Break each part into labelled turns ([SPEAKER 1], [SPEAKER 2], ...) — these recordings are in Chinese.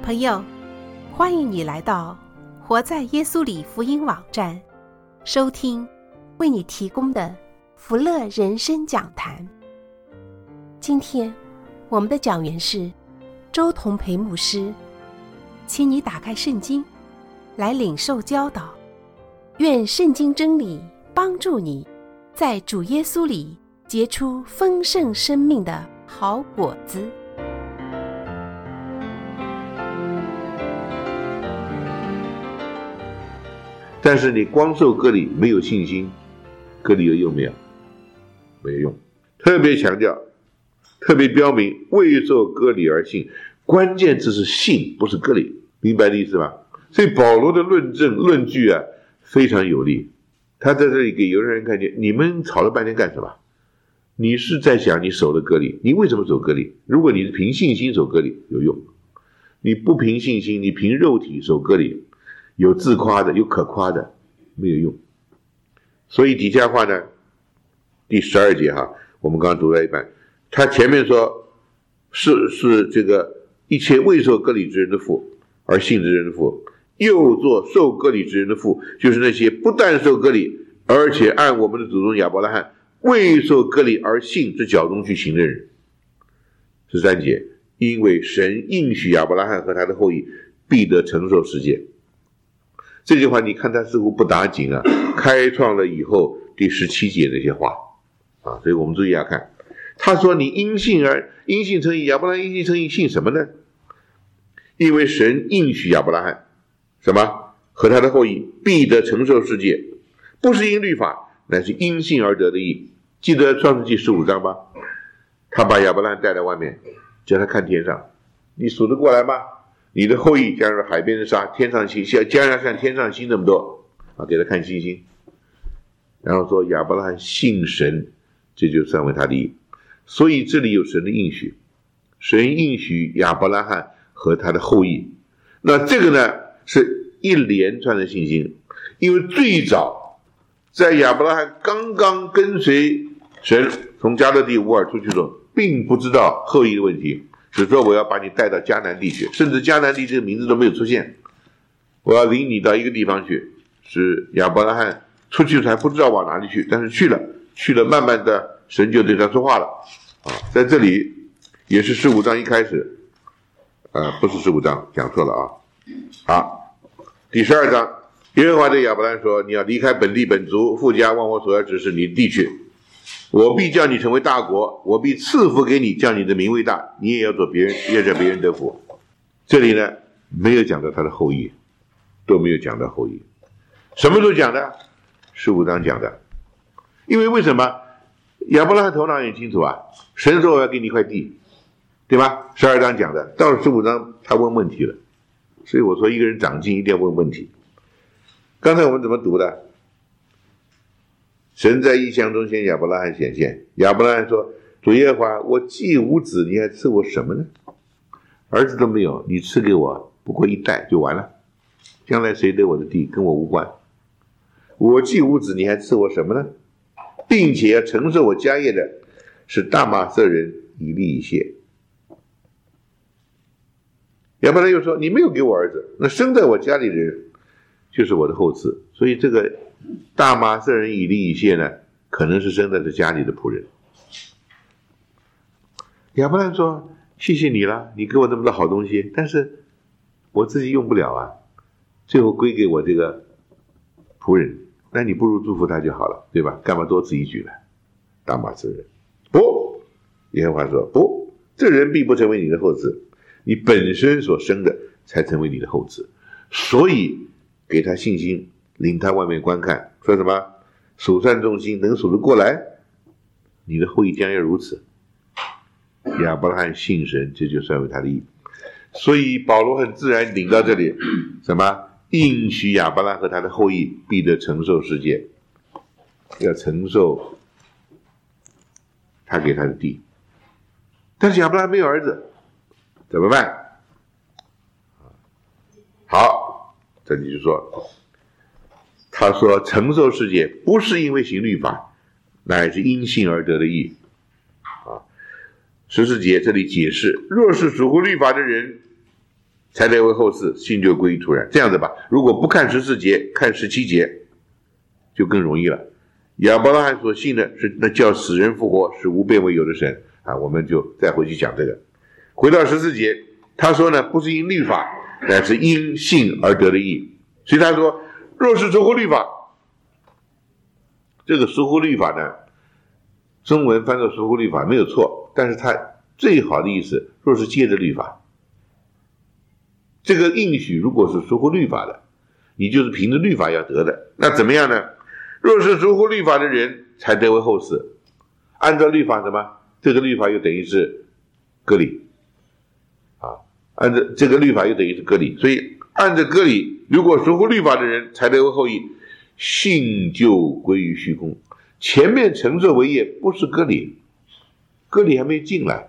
[SPEAKER 1] 朋友，欢迎你来到活在耶稣里福音网站，收听为你提供的福乐人生讲坛。今天我们的讲员是周同培牧师，请你打开圣经来领受教导，愿圣经真理帮助你在主耶稣里结出丰盛生命的好果子。
[SPEAKER 2] 但是你光受割礼没有信心，割礼有用没有？没有用。特别强调，特别标明未受割礼而信，关键字是信，不是割礼，明白的意思吧？所以保罗的论据啊非常有力。他在这里给犹太人看见，你们吵了半天干什么？你是在想你守的割礼，你为什么守割礼？如果你是凭信心守割礼有用，你不凭信心，你凭肉体守割礼，有自夸的，有可夸的，没有用。所以底下话呢，第12节哈，我们刚刚读了一半，他前面说是这个一切未受割礼之人的父，而信之人的父，又做受割礼之人的父，就是那些不但受割礼，而且按我们的祖宗亚伯拉罕未受割礼而信之脚中去行的人。13节，因为神应许亚伯拉罕和他的后裔必得承受世界。这句话你看他似乎不打紧啊，开创了以后第17节那些话啊，所以我们注意要看。他说你因信称义，亚伯拉罕因信称义，信什么呢？因为神应许亚伯拉罕什么和他的后裔必得承受世界，不是因律法，乃是因信而得的义。记得创世纪15章吧？他把亚伯拉罕带到外面，叫他看天上，你数得过来吗？你的后裔将如海边的沙，天上星，将要像天上星那么多啊！给他看星星，然后说亚伯拉罕信神，这就算为他的义。所以这里有神的应许，神应许亚伯拉罕和他的后裔。那这个呢是一连串的信心，因为最早在亚伯拉罕刚刚跟随神从加勒底乌尔出去的时候，并不知道后裔的问题。只说我要把你带到迦南地去，甚至迦南地这个名字都没有出现。我要领你到一个地方去，是亚伯拉罕出去还不知道往哪里去，但是去了，慢慢的神就对他说话了啊。在这里也是15章一开始，不是15章，讲错了啊。好，第12章，耶和华对亚伯拉罕说：“你要离开本地本族，父家，往我所要指示你的地去。我必叫你成为大国，我必赐福给你，叫你的名为大，你也要做别人，也叫别人得福。”这里呢没有讲到他的后裔，都没有讲到后裔。什么时候讲的？15章讲的。因为什么？亚伯拉罕头脑很清楚啊，神说我要给你一块地，对吧？12章讲的，到了15章他问问题了。所以我说一个人长进一定要问问题。刚才我们怎么读的？神在异象中向亚伯拉罕显现，亚伯拉罕说：“主耶和华，我既无子，你还赐我什么呢？儿子都没有，你赐给我不过一代就完了，将来谁得我的地跟我无关。我既无子，你还赐我什么呢？并且要承受我家业的是大马色人以利以谢。”亚伯拉罕又说：“你没有给我儿子，那生在我家里的人就是我的后嗣。”所以这个大马色人以利以谢呢，可能是生在这家里的仆人。亚伯拉罕说：“谢谢你了，你给我这么多好东西，但是我自己用不了啊，最后归给我这个仆人，那你不如祝福他就好了，对吧？干嘛多此一举呢？”大马色人不，耶和华说：“不，这人必不成为你的后嗣，你本身所生的才成为你的后嗣。”所以给他信心，领他外面观看，说什么？数算众星，能数得过来？你的后裔将要如此。亚伯拉罕信神，这就算为他的义。所以保罗很自然领到这里，什么？应许亚伯拉罕和他的后裔必得承受世界，要承受他给他的地。但是亚伯拉罕没有儿子，怎么办？好，这里就说，他说承受世界不是因为行律法，乃是因信而得的义。14节这里解释，若是属乎律法的人， 才得为后嗣，信就归于土然。这样子吧，如果不看14节，看17节就更容易了。亚伯拉罕所信的是那叫死人复活，使无变为有的神啊，我们就再回去讲这个。回到14节，他说呢，不是因律法，乃是因信而得的义。所以他说，若是出乎律法，这个出乎律法呢，中文翻作出乎律法没有错，但是它最好的意思，若是借着律法，这个应许如果是出乎律法的，你就是凭着律法要得的，那怎么样呢？若是出乎律法的人才得为后嗣，按照律法什么？这个律法又等于是割礼啊，按照这个律法又等于是割礼，所以按照割礼，如果出乎律法的人才得为后裔，信就归于虚空。前面承受为业不是割礼，割礼还没进来，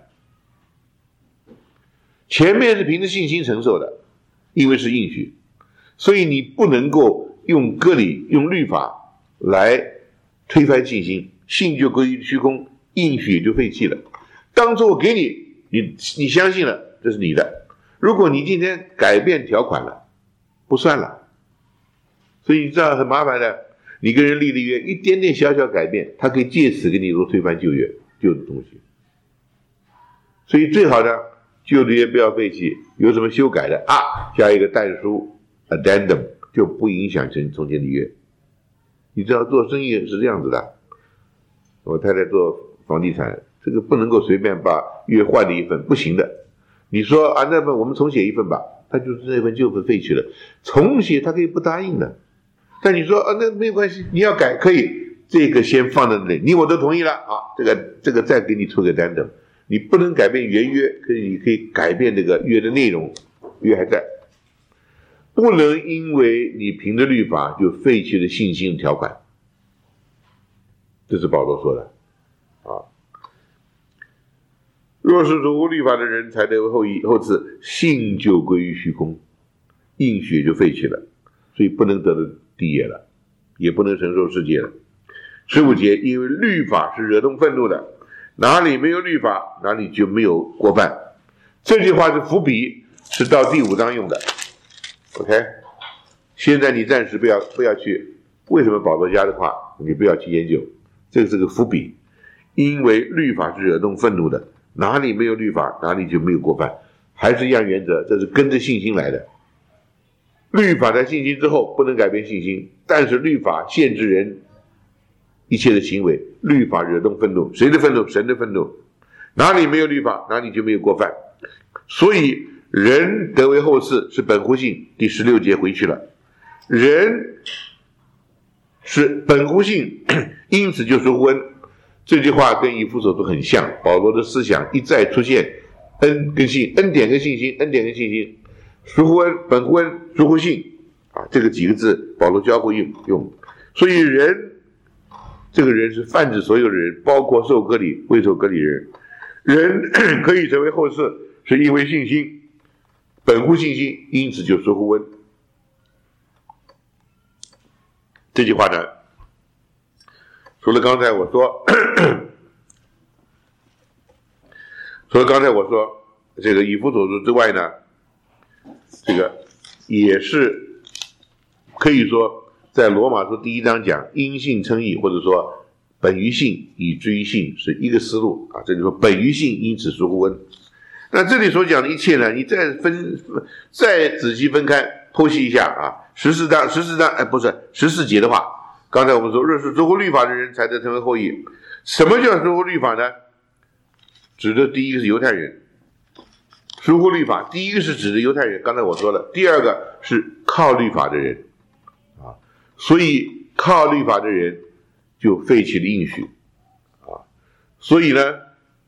[SPEAKER 2] 前面是凭着信心承受的，因为是应许，所以你不能够用割礼用律法来推翻信心，信就归于虚空，应许也就废弃了。当初我给你相信了，这是你的，如果你今天改变条款了，不算了。所以你知道很麻烦的，你跟人立了约，一点点小小改变，他可以借此给你说推翻旧约旧的东西。所以最好的旧的约不要废弃，有什么修改的啊，加一个但书 addendum， 就不影响从前的约。你知道做生意是这样子的，我太太做房地产，这个不能够随便把约换了一份，不行的。你说啊，那份我们重写一份吧，他就是那份旧份废去了，重写他可以不答应的。但你说啊，那没有关系，你要改可以，这个先放在那里，你我都同意了啊，这个再给你出个单的，你不能改变原约，可以改变这个约的内容，约还在，不能因为你凭着律法就废弃了信心的条款，这是保罗说的啊。若是出乎律法的人才得为后嗣，信就归于虚空，应许就废弃了，所以不能得的地业了，也不能承受世界了。15节，因为律法是惹动愤怒的，哪里没有律法，哪里就没有过犯。这句话是伏笔，是到第5章用的。OK， 现在你暂时不要去，为什么保罗加的话，你不要去研究，这个是个伏笔。因为律法是惹动愤怒的，哪里没有律法，哪里就没有过犯。还是一样原则，这是跟着信心来的。律法在信心之后不能改变信心，但是律法限制人一切的行为，律法惹动愤怒，谁的愤怒？神的愤怒。哪里没有律法，哪里就没有过犯。所以人得为后嗣是本乎信，第16节回去了。人是本乎信，因此就是乎恩。这句话跟以弗所书很像，保罗的思想一再出现，恩跟信，恩典跟信心，恩典跟信心，属乎恩，本乎恩，属乎信啊，这个几个字保罗交互用。所以人，这个人是泛指所有的人，包括受割礼、未受割礼人。人可以成为后嗣，是因为信心，本乎信心，因此就属乎恩。这句话呢，除了刚才我说这个以弗所书之外呢，这个也是可以说在罗马书第1章讲因信称义，或者说本于信以至于信，是一个思路啊。这里说本于信，因此属乎恩。那这里所讲的一切呢，你再仔细分开剖析一下啊。14节的话，刚才我们说若是属乎律法的人才得成为后裔。什么叫属乎律法呢？指的第一个是犹太人，属乎律法第一个是指的犹太人，刚才我说了，第二个是靠律法的人啊，所以靠律法的人就废弃了应许啊。所以呢，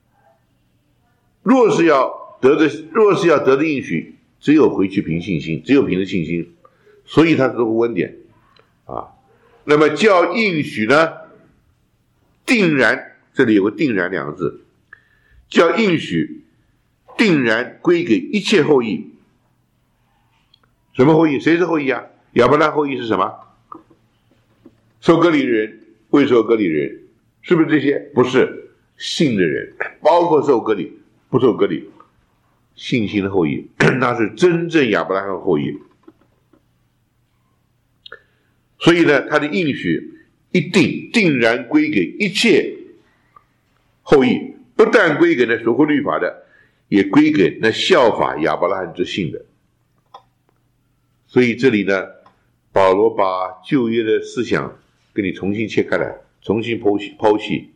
[SPEAKER 2] 若是要得的应许，只有回去凭信心，只有凭着信心，所以它是属乎恩典啊。那么叫应许呢，定然，这里有个定然两个字，叫应许定然归给一切后裔。什么后裔？谁是后裔啊？亚伯拉罕后裔是什么？受割礼的人，未受割礼的人，是不是这些？不是，信的人，包括受割礼不受割礼， 信心的后裔，那是真正亚伯拉罕的后裔。所以呢，他的应许一定然归给一切后裔，不但归给那守护律法的，也归给那效法亚伯拉罕之信的。所以这里呢，保罗把旧约的思想给你重新切开来，重新剖析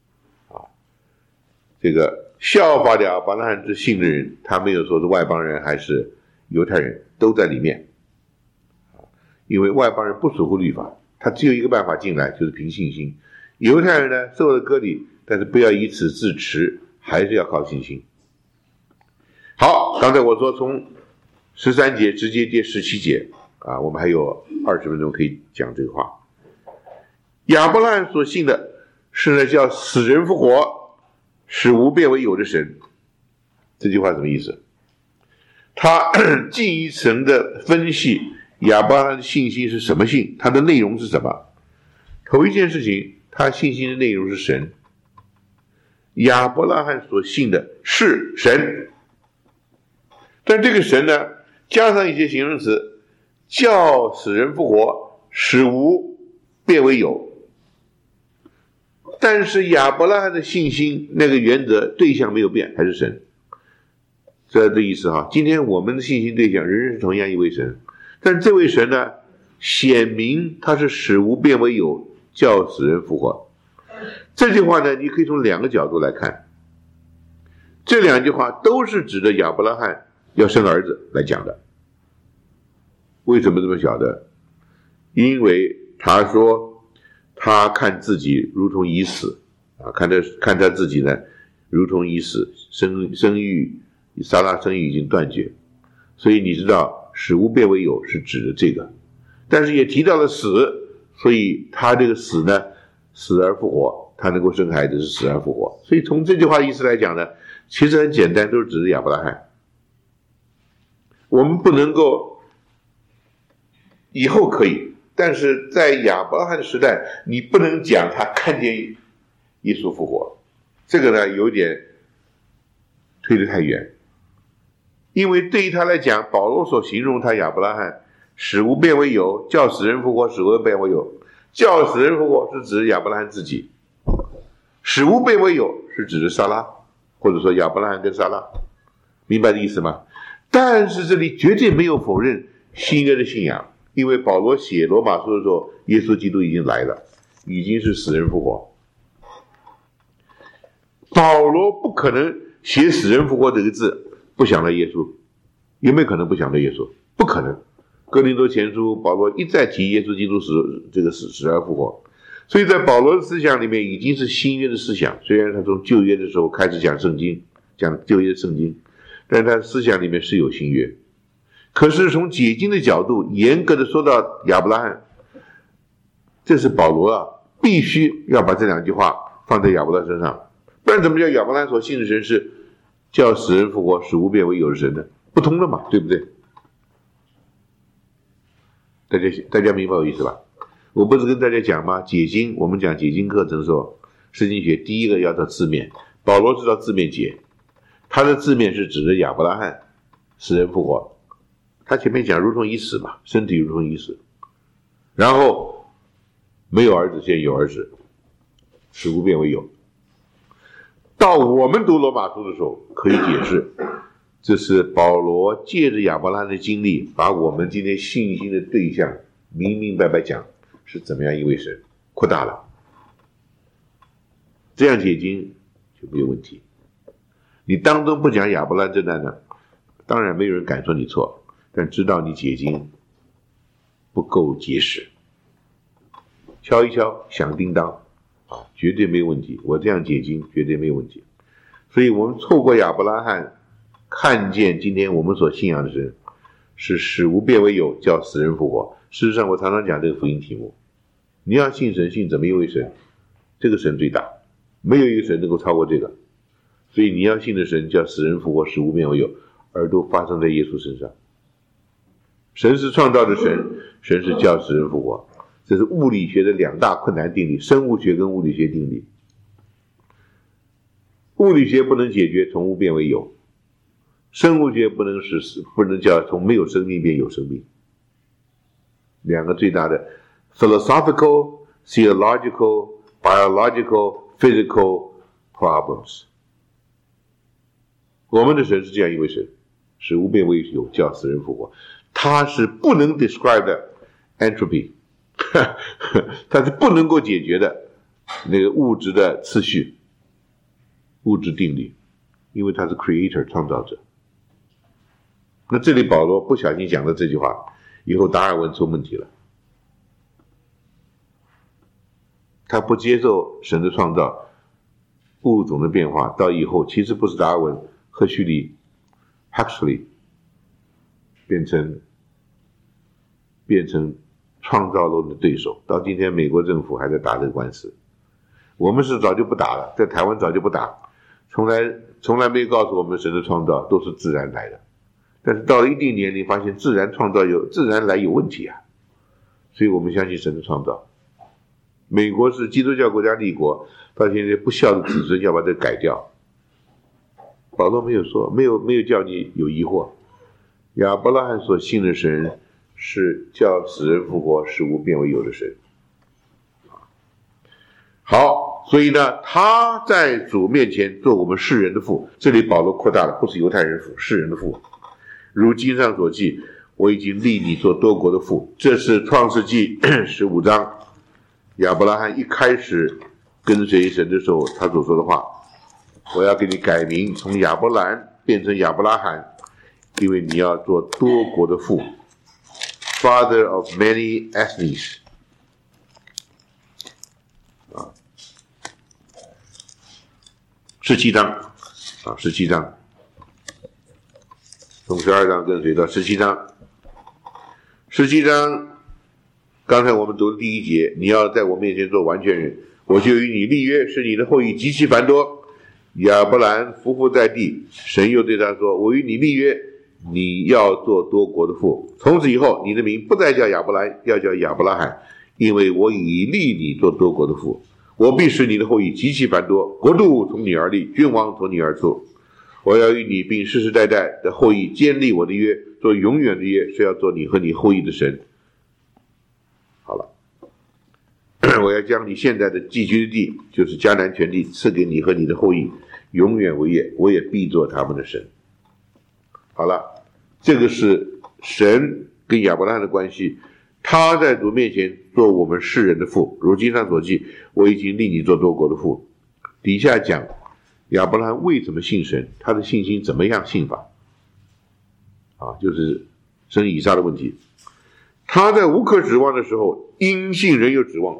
[SPEAKER 2] 这个效法亚伯拉罕之信的人，他没有说是外邦人还是犹太人，都在里面。因为外邦人不守护律法，他只有一个办法进来，就是凭信心。犹太人呢，受了割礼，但是不要以此自持，还是要靠信心。好，刚才我说从13节直接接17节我们还有20分钟可以讲这个话。亚伯拉罕所信的是呢，叫死人复活，使无变为有的神。这句话什么意思？他进一层的分析亚伯拉罕的信心是什么信，它的内容是什么。头一件事情，他信心的内容是神。亚伯拉罕所信的是神，但这个神呢，加上一些形容词，叫死人复活，使无变为有。但是亚伯拉罕的信心那个原则对象没有变，还是神。这意思今天我们的信心对象仍然是同样一位神，但这位神呢，显明他是使无变为有，叫死人复活。这句话呢，你可以从2个角度来看。这2句话都是指着亚伯拉罕要生儿子来讲的。为什么这么晓得？因为他说他看自己如同已死看他自己呢如同已死，生育撒拉生育已经断绝，所以你知道使无变为有是指的这个，但是也提到了死，所以他这个死呢，死而复活，他能够生孩子是死而复活。所以从这句话意思来讲呢，其实很简单，都是指的亚伯拉罕。我们不能够，以后可以，但是在亚伯拉罕的时代，你不能讲他看见耶稣复活，这个呢有点推得太远。因为对于他来讲，保罗所形容他亚伯拉罕使无变为有，叫死人复活，使无变为有。叫死人复活是指亚伯拉罕自己，使无变为有是指的撒拉，或者说亚伯拉罕跟撒拉，明白的意思吗？但是这里绝对没有否认新约的信仰，因为保罗写罗马书的时候，耶稣基督已经来了，已经是死人复活。保罗不可能写死人复活这个字不想到耶稣，有没有可能不想到耶稣？不可能。哥林多前书保罗一再提耶稣基督死而复活，所以在保罗的思想里面已经是新约的思想。虽然他从旧约的时候开始讲圣经，讲旧约的圣经，但是他的思想里面是有新约。可是从解经的角度，严格的说到亚伯拉罕，这是保罗必须要把这2句话放在亚伯拉罕身上，不然怎么叫亚伯拉罕所信的神是叫死人复活，使无变为有的神呢？不通了嘛，对不对？大家明白我意思吧？我不是跟大家讲吗？解经，我们讲解经课程的时候，释经学第一个要到字面，保罗知道字面解，他的字面是指着亚伯拉罕死人复活，他前面讲如同已死嘛，身体如同已死，然后没有儿子，现在有儿子，使无变为有。到我们读罗马书的时候可以解释，这是保罗借着亚伯拉罕的经历，把我们今天信心的对象明明白白讲是怎么样一位神，扩大了，这样解经就没有问题。你当中不讲亚伯拉罕这段呢，当然没有人敢说你错，但知道你解经不够结实，敲一敲响叮当绝对没有问题，我这样解经绝对没有问题。所以我们错过亚伯拉罕，看见今天我们所信仰的神是使无变为有，叫死人复活。事实上我常常讲这个福音题目，你要信神，信怎么一位神，这个神最大，没有一个神能够超过这个。所以你要信的神叫死人复活，使无变为有，而都发生在耶稣身上。神是创造的神，神是叫死人复活，这是物理学的2大困难定理，生物学跟物理学定理。物理学不能解决从无变为有， 生物学不能叫从没有生命变有生命。两个最大的 philosophical, theological, biological, physical problems。我们的神是这样一位神，使无变为有，叫死人复活。他是不能 describe 的 entropy， 他是不能够解决的那个物质的次序、物质定律，因为他是 creator 创造者。那这里保罗不小心讲了这句话，以后达尔文出问题了。他不接受神的创造、物种的变化，到以后其实不是达尔文，赫胥黎 Huxley 变成创造论的对手，到今天美国政府还在打这个官司。我们是早就不打了，在台湾早就不打，从来没有告诉我们神的创造都是自然来的。但是到了一定年龄，发现自然来有问题啊，所以我们相信神的创造。美国是基督教国家立国，到现在不孝的子孙要把这改掉。保罗没有说，没有叫你有疑惑。亚伯拉罕所信的神是叫死人复活、使无变为有的神。好，所以呢，他在主面前做我们世人的父。这里保罗扩大了，不是犹太人父，世人的父。如经上所记，我已经立你做多国的父。这是创世纪15章，亚伯拉罕一开始跟随神的时候，他所说的话：我要给你改名，从亚伯兰变成亚伯拉罕，因为你要做多国的父 ，Father of many ethnies。17章，从12章跟随到17章。17章，刚才我们读的第1节，你要在我面前做完全人，我就与你立约，使你的后裔极其繁多。亚伯兰匍匐在地，神又对他说：我与你立约，你要做多国的父。从此以后，你的名不再叫亚伯兰，要叫亚伯拉罕，因为我已立你做多国的父。我必使你的后裔极其繁多，国度从你而立，君王从你而出。我要与你并世世代代的后裔坚立我的约，做永远的约，是要做你和你后裔的神。好了，我要将你现在的寄居的地，就是迦南全地，赐给你和你的后裔，永远为业，我也必做他们的神。好了，这个是神跟亚伯拉罕的关系。他在主面前做我们世人的父，如经上所记，我已经立你做多国的父。底下讲亚伯拉罕为什么信神，他的信心怎么样信法就是生以撒的问题。他在无可指望的时候，因信仍有指望。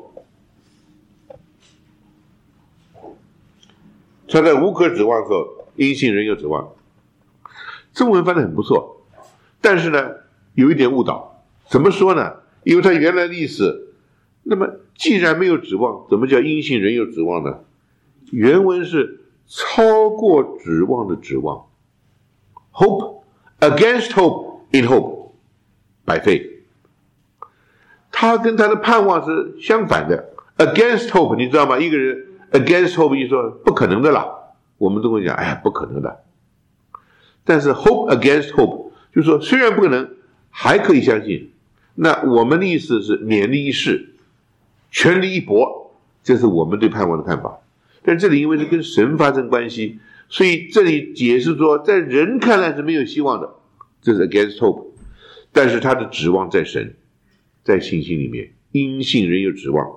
[SPEAKER 2] 他在无可指望的时候，因信仍有指望。中文翻得很不错，但是呢，有一点误导。怎么说呢？因为他原来的意思，那么既然没有指望，怎么叫因信仍有指望呢？原文是超过指望的指望 ，hope against hope in hope by faith。他跟他的盼望是相反的 ，against hope， 你知道吗？一个人 against hope 一说不可能的啦，我们都会讲，哎呀，不可能的。但是 hope against hope 就是说，虽然不可能，还可以相信。那我们的意思是勉力一试，全力一搏，这是我们对盼望的看法。但这里因为是跟神发生关系，所以这里解释说，在人看来是没有希望的，这是 against hope， 但是他的指望在神，在信心里面，因信仍有指望。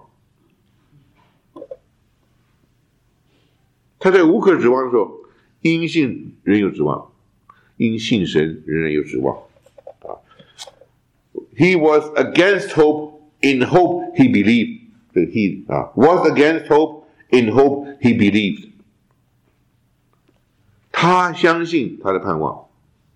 [SPEAKER 2] 他在无可指望的时候，因信仍有指望，因信神仍然有指望。He was against hope, in hope he believed. He was against hope, in hope he believed. 他相信他的盼望，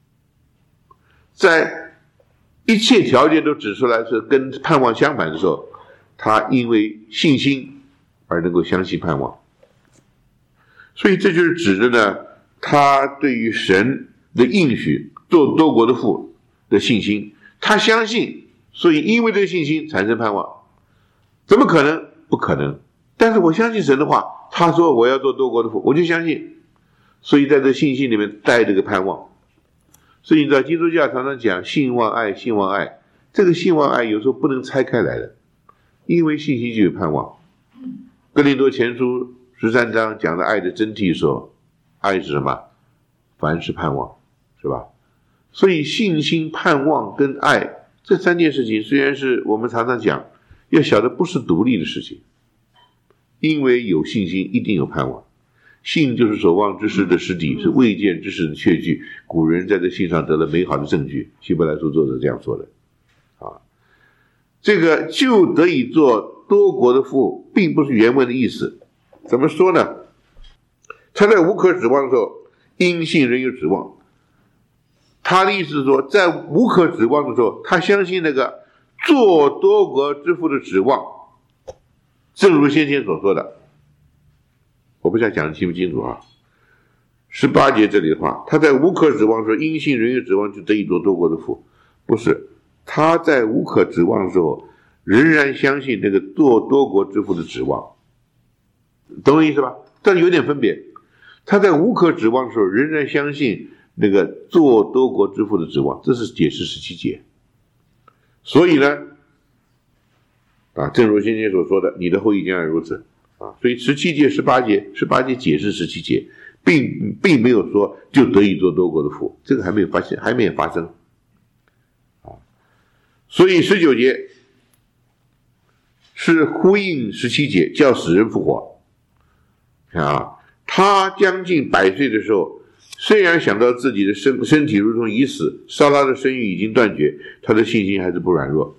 [SPEAKER 2] 在一切条件都指出来是跟盼望相反的时候，他因为信心而能够相信盼望。所以这就是指着呢，他对于神的应许做多国的父的信心。他相信，所以因为这个信心产生盼望。怎么可能？不可能。但是我相信神的话，他说我要做多国的父，我就相信。所以在这信心里面带这个盼望， 所以你知道基督教常常讲信望爱，信望爱，这个信望爱有时候不能拆开来的，因为信心就有盼望。哥林多前书13章讲的爱的真谛说，爱是什么？凡是盼望，是吧？所以信心、盼望跟爱这三件事情，虽然是我们常常讲，要晓得不是独立的事情，因为有信心一定有盼望。信就是所望之事的实底，是未见之事的确据。古人在这信上得了美好的证据，希伯来书作者这样说的啊。这个就得以做多国的父，并不是原文的意思。怎么说呢？他在无可指望的时候，因信仍有指望。他的意思是说，在无可指望的时候，他相信那个做多国之父的指望，正如先前所说的。我不知道讲的清不清楚啊？18节这里的话，他在无可指望的时候，因信仍有指望，就得以做多国的父。不是，他在无可指望的时候，仍然相信那个做多国之父的指望，懂我意思吧？但有点分别。他在无可指望的时候，仍然相信那个做多国之父的指望，这是解释17节。所以呢，正如先前所说的，你的后裔将要如此。所以17节、18节解释17节，并没有说就得以做多国的父，这个还没有发生。所以19节是呼应17节，叫死人复活。他将近100岁的时候，虽然想到自己的身体如同已死，撒拉的生育已经断绝，他的信心还是不软弱。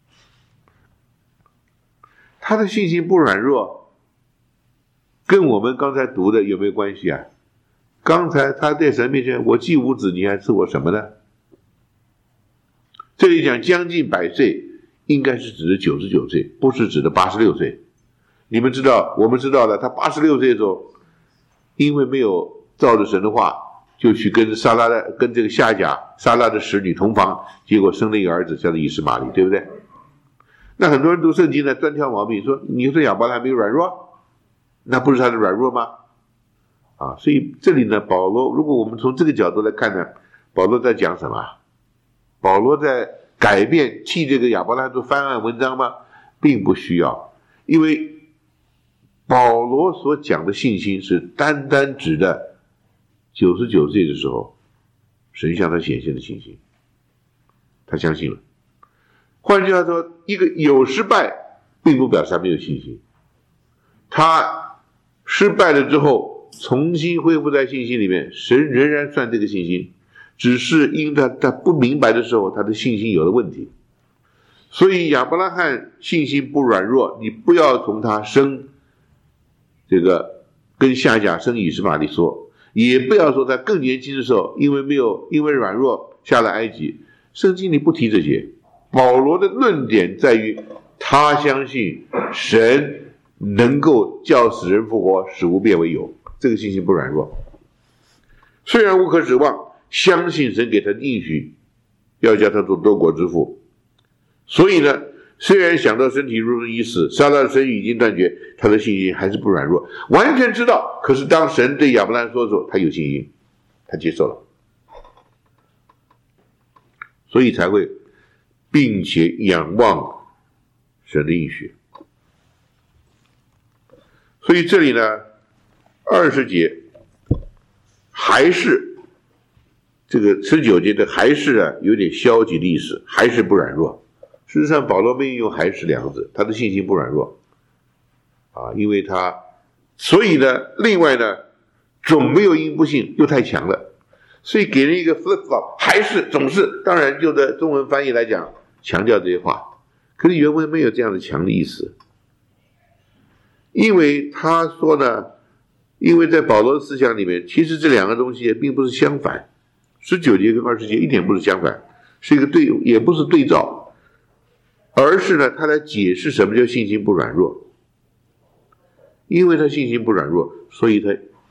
[SPEAKER 2] 他的信心不软弱，跟我们刚才读的有没有关系啊？刚才他在神面前，我既无子，你还赐我什么呢？这里讲将近100岁，应该是指的99岁，不是指的86岁。你们知道，我们知道的，他86岁的时候，因为没有照着神的话，就去跟这个夏甲撒拉的使女同房，结果生了一个儿子，叫做以实玛利，对不对？那很多人读圣经呢，专挑毛病，说你说亚伯拉罕没有软弱，那不是他的软弱吗？所以这里呢，保罗，如果我们从这个角度来看呢，保罗在讲什么？保罗在改变替这个亚伯拉罕做翻案文章吗？并不需要，因为保罗所讲的信心是单单指的99岁的时候神向他显现的信心，他相信了。换句话说，一个有失败并不表示他没有信心，他失败了之后重新恢复在信心里面，神仍然算这个信心，只是因他不明白的时候，他的信心有了问题。所以亚伯拉罕信心不软弱，你不要从他生这个跟夏甲生以实玛利说，也不要说他更年轻的时候因为软弱下了埃及，圣经里不提这些。保罗的论点在于他相信神能够叫死人复活，使无变为有，这个信心不软弱。虽然无可指望，相信神给他的应许要叫他做多国之父。所以呢，虽然想到身体如同已死，撒拉的生育已经断绝，他的信心还是不软弱，完全知道。可是当神对亚伯拉罕说的时候，他有信心，他接受了，所以才会并且仰望神的应许。所以这里呢，20节还是这个19节的还是有点消极的意思，还是不软弱。事实上保罗没有用还是2个字，他的信心不软弱因为他，所以呢，另外呢，总没有因不信又太强了，所以给人一个 flip flop， 还是总是，当然就在中文翻译来讲强调这些话，可是原文没有这样的强的意思。因为他说呢，因为在保罗的思想里面，其实这2个东西并不是相反，19节跟20节一点不是相反，是一个也不是对照，而是呢，他来解释什么叫信心不软弱。因为他信心不软弱，所以他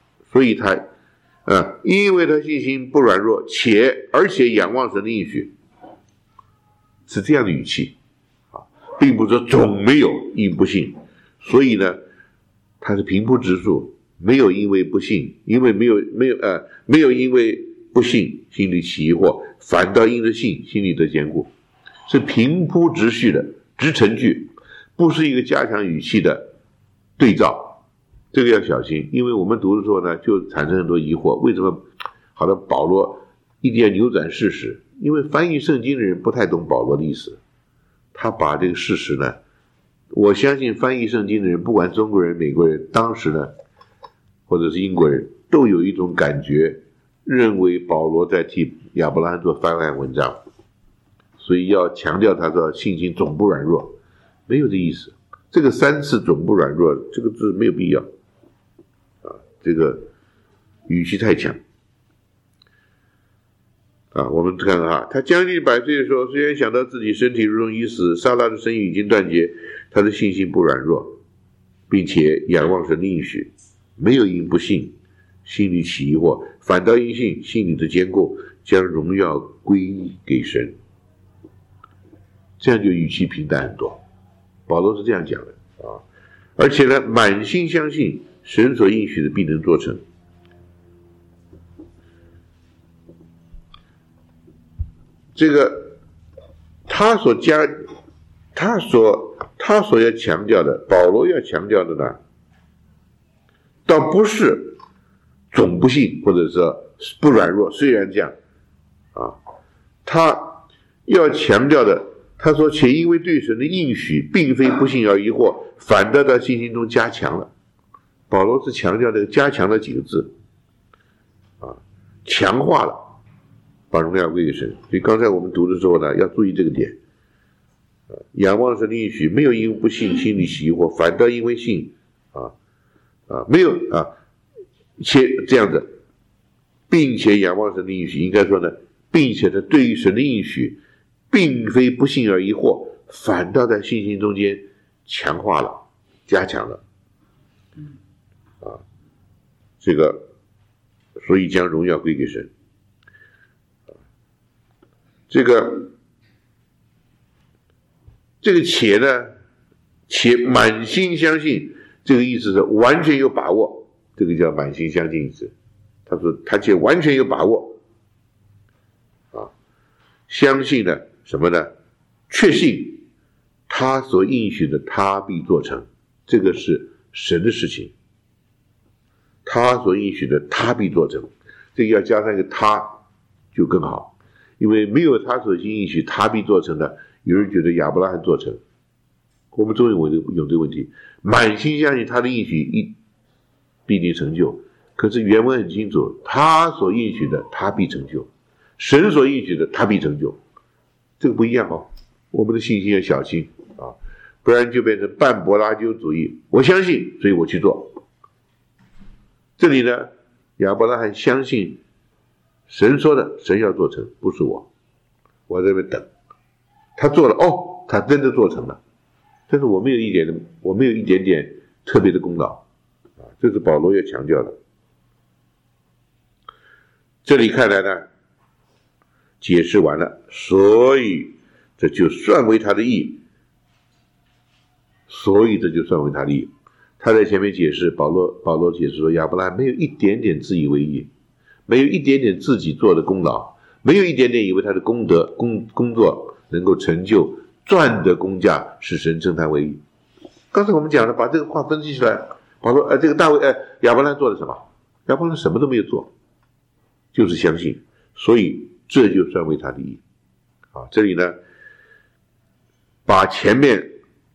[SPEAKER 2] 因为他信心不软弱，而且仰望神的应许，是这样的语气并不是说总没有因不信。所以呢，他是平铺直述，没有因为不信，因为没有因为不信，心里起疑惑，反倒因着信，心里得坚固，是平铺直叙的直陈句，不是一个加强语气的对照，这个要小心。因为我们读的时候呢，就产生很多疑惑，为什么好像保罗一定要扭转事实？因为翻译圣经的人不太懂保罗的意思，他把这个事实呢，我相信翻译圣经的人，不管中国人、美国人，当时呢，或者是英国人，都有一种感觉，认为保罗在替亚伯拉罕做翻案文章，所以要强调他的信心总不软弱，没有这意思。这个3次总不软弱这个字没有必要这个语气太强我们看看他将近100岁的时候，虽然想到自己身体如同已死，撒拉的生育已经断绝，他的信心不软弱，并且仰望神的应许，没有因不信心里起疑惑，反倒因信心里的坚固，将荣耀归给神，这样就语气平淡很多。保罗是这样讲的而且呢，满心相信神所应许的必能做成。这个他所要强调的，保罗要强调的呢，倒不是总不信或者说不软弱，虽然这样他要强调的，他说且因为对神的应许并非不信而疑惑，反倒在信心中加强了。保罗是强调这个加强了几个字强化了，把荣耀归给神。所以刚才我们读的时候呢，要注意这个点仰望神的应许，没有因不信心里起疑惑，反倒因为信没有且这样的，并且仰望神的应许，应该说呢，并且他对于神的应许并非不信而疑惑，反倒在信心中间强化了，加强了这个所以将荣耀归给神。这个且呢，且满心相信，这个意思是完全有把握，这个叫满心相信意思。他说他且完全有把握相信呢什么呢？确信他所应许的他必做成，这个是神的事情，他所应许的他必做成，这个要加上一个他就更好，因为没有他所应许他必做成的，有人觉得亚伯拉罕做成，我们中有这个问题，满心相信他的应许必定成就，可是原文很清楚，他所应许的他必成就，神所应许的他必成就，这个不一样我们的信心要小心不然就变成半柏拉修主义，我相信所以我去做。这里呢，亚伯拉罕相信神说的，神要做成，不是我在这边等，他做了他真的做成了，但是我没有一点点特别的功劳这是保罗要强调的。这里看来呢，解释完了，所以这就算为他的义，他在前面解释，保罗解释说，亚伯拉罕没有一点点自以为义，没有一点点自己做的功劳，没有一点点以为他的功德工作能够成就，赚得工价使神称他为义。刚才我们讲了，把这个话分析出来，保罗这个亚伯拉罕做了什么？亚伯拉罕什么都没有做，就是相信，所以这就算为他的义这里呢，把前面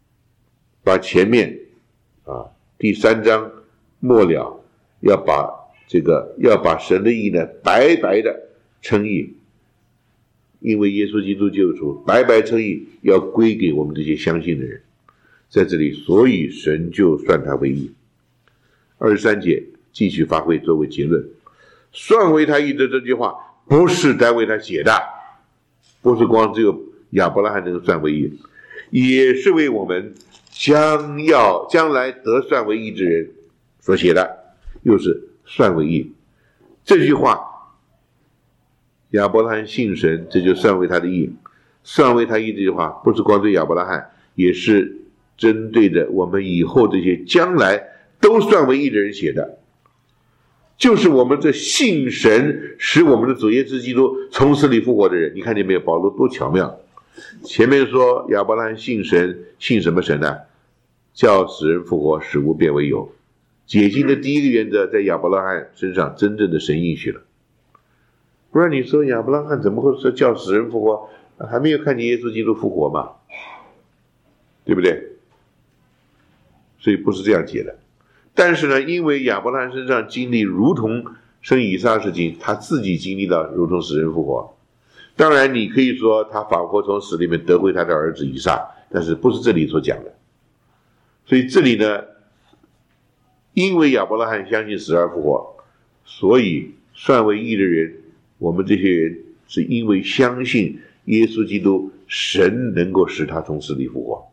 [SPEAKER 2] 第3章末了要把神的义呢白白的称义，因为耶稣基督救赎，白白称义要归给我们这些相信的人，在这里，所以神就算他为义。23节继续发挥作为结论，算为他义的这句话不是单为他写的，不是光只有亚伯拉罕能算为义，也是为我们将来得算为义之人所写的，又是算为义。这句话亚伯拉罕信神，这就算为他的义，算为他义这句话不是光对亚伯拉罕，也是针对着我们以后这些将来都算为义的人写的。 就是我们这信神使我们的主耶稣基督从死里复活的人。你看见没有？保罗多巧妙！前面说亚伯拉罕信神，信什么神呢？叫死人复活，使无变为有。解经的第一个原则在亚伯拉罕身上真正的神应许了。不然你说亚伯拉罕怎么会说叫死人复活？还没有看见耶稣基督复活嘛？对不对？所以不是这样解的。但是呢，因为亚伯拉罕身上经历如同生以撒的事情，他自己经历到如同死人复活。当然你可以说他仿佛从死里面得回他的儿子以撒，但是不是这里所讲的。所以这里呢，因为亚伯拉罕相信死而复活，所以算为义的人，我们这些人是因为相信耶稣基督，神能够使他从死里复活。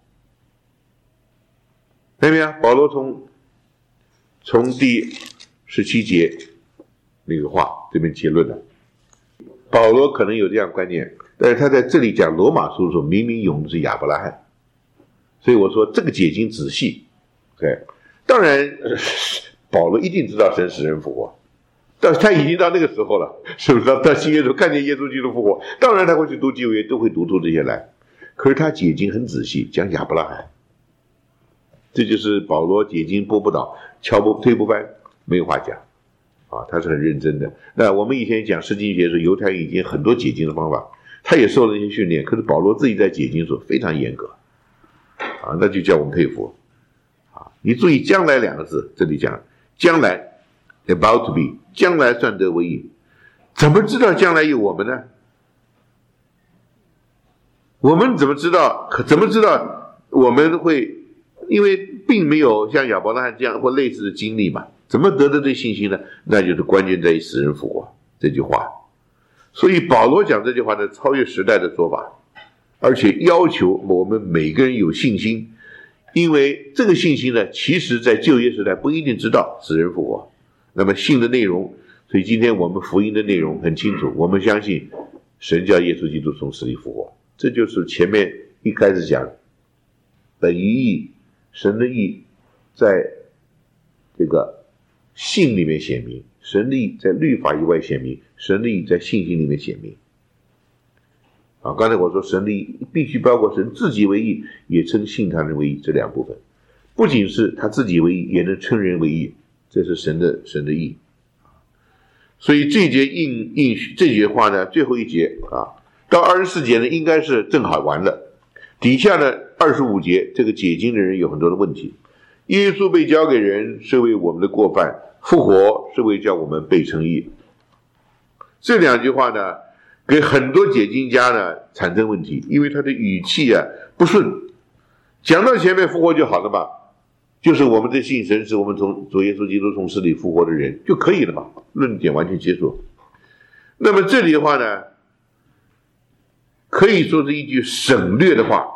[SPEAKER 2] 看见没有？保罗从第17节那个话这边结论了。保罗可能有这样观念，但是他在这里讲罗马书的时候明明用的是亚伯拉罕，所以我说这个解经仔细。对，当然保罗一定知道神使人复活，但是他已经到那个时候了，是不是？到新约时候看见耶稣基督复活，当然他会去读旧约，都会读出这些来。可是他解经很仔细，讲亚伯拉罕，这就是保罗解经波不倒，敲不推不翻，没有话讲啊，他是很认真的。那我们以前讲释经学的时候，犹太人已经很多解经的方法，他也受了那些训练，可是保罗自己在解经的时候非常严格啊，那就叫我们佩服啊。你注意将来两个字，这里讲将来 about to be， 将来算得为义，怎么知道将来有我们呢？我们怎么知道我们会，因为并没有像亚伯拉罕这样或类似的经历嘛，怎么得到这信心呢？那就是关键在于死人复活这句话。所以保罗讲这句话呢，超越时代的说法，而且要求我们每个人有信心，因为这个信心呢，其实在旧约时代不一定知道死人复活。那么信的内容，所以今天我们福音的内容很清楚，我们相信神叫耶稣基督从死里复活，这就是前面一开始讲本于义，神的义在这个信里面显明，神的义在律法以外显明，神的义在信心里面显明。啊，刚才我说神的义必须包括神自己为义，也称信他人为义这两部分，不仅是他自己为义，也能称人为义，这是神的义。所以这节应许这节话呢，最后一节啊，到24节呢应该是正好完了。底下的25节，这个解经的人有很多的问题。耶稣被交给人是为我们的过犯，复活是为叫我们被称义。这两句话呢，给很多解经家呢产生问题，因为他的语气啊不顺。讲到前面复活就好了嘛，就是我们的信神是我们从主耶稣基督从死里复活的人就可以了嘛，论点完全结束。那么这里的话呢，可以说是一句省略的话，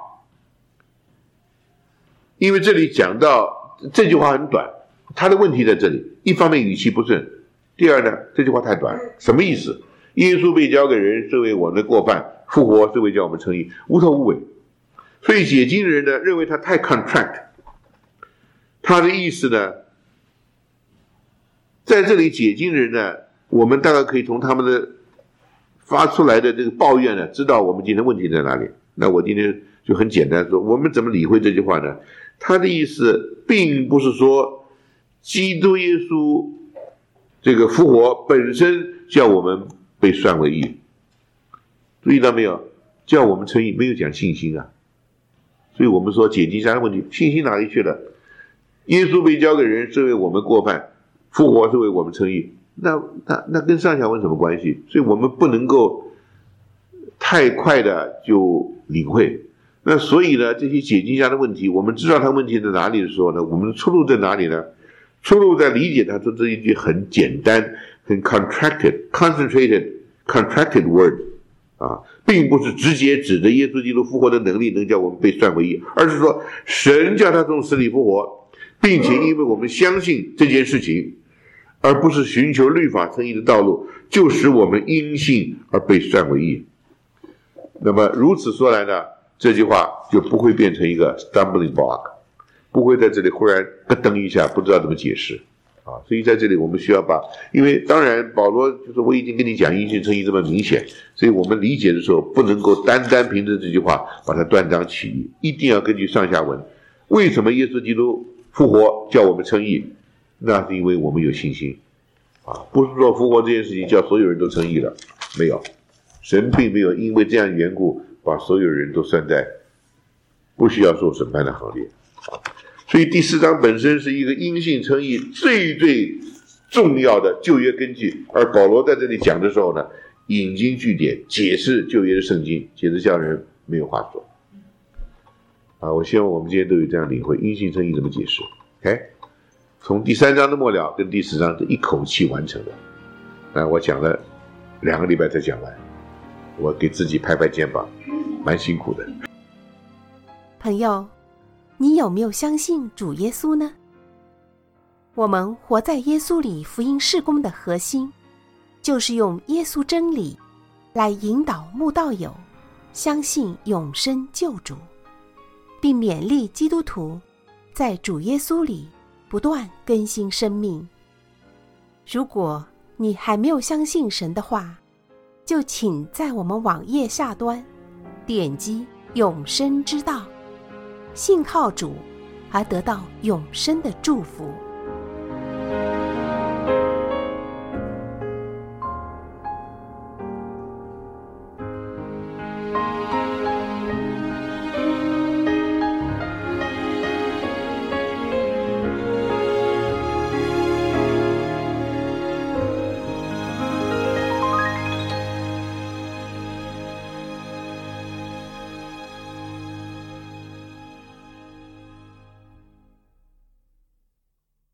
[SPEAKER 2] 因为这里讲到这句话很短，他的问题在这里，一方面语气不顺，第二呢这句话太短，什么意思？耶稣被交给人是为我们的过犯，复活是为叫我们称义，无头无尾。所以解经的人呢认为他太 contract， 他的意思呢在这里解经的人呢，我们大概可以从他们的发出来的这个抱怨呢，知道我们今天问题在哪里。那我今天就很简单说，我们怎么理会这句话呢？他的意思并不是说基督耶稣这个复活本身叫我们被算为义，注意到没有？叫我们称义，没有讲信心啊。所以我们说解经家的问题，信心哪里去了？耶稣被交给人是为我们过犯，复活是为我们称义，那跟上下文什么关系？所以我们不能够太快的就领会。那所以呢，这些解经家的问题，我们知道他问题在哪里的时候呢，我们的出路在哪里呢？出路在理解他说这一句很简单、很 concentrated word 啊，并不是直接指着耶稣基督复活的能力能叫我们被算为义，而是说神叫他从死里复活，并且因为我们相信这件事情，而不是寻求律法称义的道路，就使我们因信而被算为义。那么如此说来呢，这句话就不会变成一个 stumbling block， 不会在这里忽然咯噔一下不知道怎么解释所以在这里我们需要因为当然保罗就是我已经跟你讲因信称义这么明显，所以我们理解的时候不能够单单凭着这句话把它断章取义，一定要根据上下文。为什么耶稣基督复活叫我们称义？那是因为我们有信心不是说复活这件事情叫所有人都称义了，没有，神并没有因为这样的缘故把所有人都算在不需要受审判的行列。所以第4章本身是一个因信称义最最重要的旧约根据，而保罗在这里讲的时候呢，引经据典，解释旧约的圣经，简直叫人没有话说我希望我们今天都有这样领会因信称义怎么解释。从第3章的末了跟第4章是一口气完成的，我讲了2个礼拜才讲完，我给自己拍拍肩膀，蛮辛苦的。
[SPEAKER 1] 朋友，你有没有相信主耶稣呢？我们活在耶稣里福音事工的核心，就是用耶稣真理来引导慕道友相信永生救主，并勉励基督徒在主耶稣里不断更新生命。如果你还没有相信神的话，就请在我们网页下端点击永生之道，信靠主而得到永生的祝福。